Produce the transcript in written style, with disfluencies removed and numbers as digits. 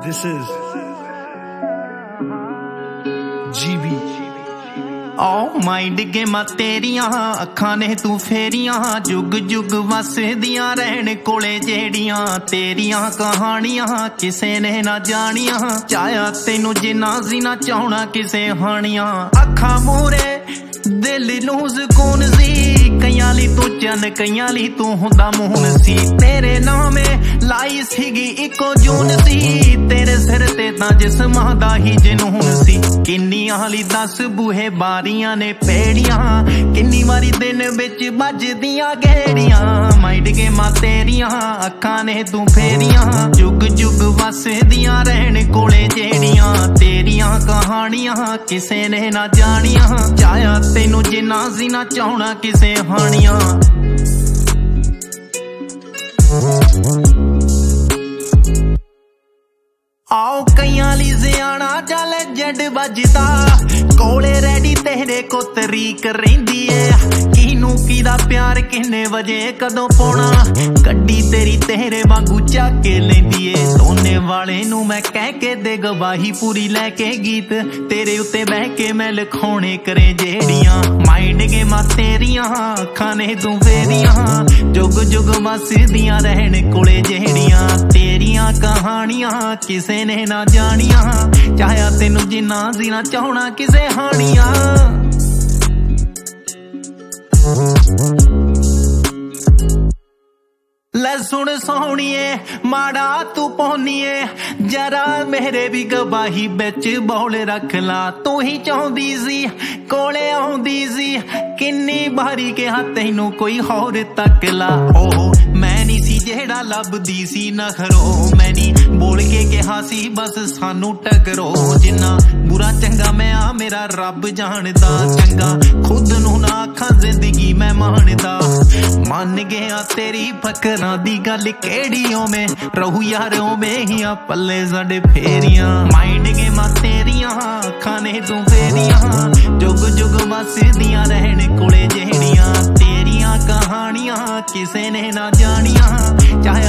This is GB. ओ mind गेमां तेरियां अखां ने तू फेरियां जुग जुग वसदियां रहन कोले जेड़ियां तेरियां कहानियां किसे ने ना जानियां चाया तेनू जिन्ना जीना चाहना किसे हानियां अखां मूरे दिल नू सुकून सी कईयां ली तू चन कईयां ली तू हुंदा मून सी तेरे नामे लाई सीगी इको जून सी तेरे सिर ते तां जिस्मां दा ही जनून सी किन्नियां ली दस बूहे बारियां ने पेड़ियां किन्नी वारी दिन विच बजदियां गेड़ियां माइंड गेमां तेरियां अखां ने तू फेरियां जुग जुग वसदियां रहन कोले जेड़ियां तेरियां कहानियां किसे ने ना जानियां चाया तेनू जिन्ना जीना चाहना किसे हानियां आओ कईयां ली ज़ियाना चल जड बजदा कोले रेडी तेरे को तरीक रहिंदी है किनू कीदा प्यार किन्ने वजे कदों पौना गड्डी तेरी तेरे वांगू चाके लेंदी है सोने वाले नू मैं कह के दे गवाही पूरी लेके गीत तेरे उत्ते बह के मैं लिखाने करे जेड़ियां माइंड गेमां तेरियां अखां ने तू फेरियां जुग जुग वसदियां रहन कोले जेड़ियां तेरियां कहानियां किसे ने ना जानियां चाया तेनू जिन्ना जीना चाहना किसे हानियां ले सुन सोहणिए माड़ा तू पौनीए जरा मेरे भी गवाही बिच बौल रख ला तू ही चाहदी सी कोले आउंदी सी किन्नी बारी कहा तैनू कोई होर तक ला ओह मैं नी सी जेड़ा लभदी सी नखरो मैं नी बोल के कहा सी बस सानू टकरो जिन्ना बुरा चंगा मैं आ मेरा रब जानदा चंगा खुद नू ना आखां जिंदगी मैं मानदा मन गया तेरी फकरां दी गल केड़ियों में रहू यारों में ही आ पल्ले साडे फेरियां माइंड गेमां तेरियां अखां ने तू फेरियां जुग जुग वसदियां रहन कोले जेड़ियां तेरियां कहानियां किसे ने ना जानियां चाहे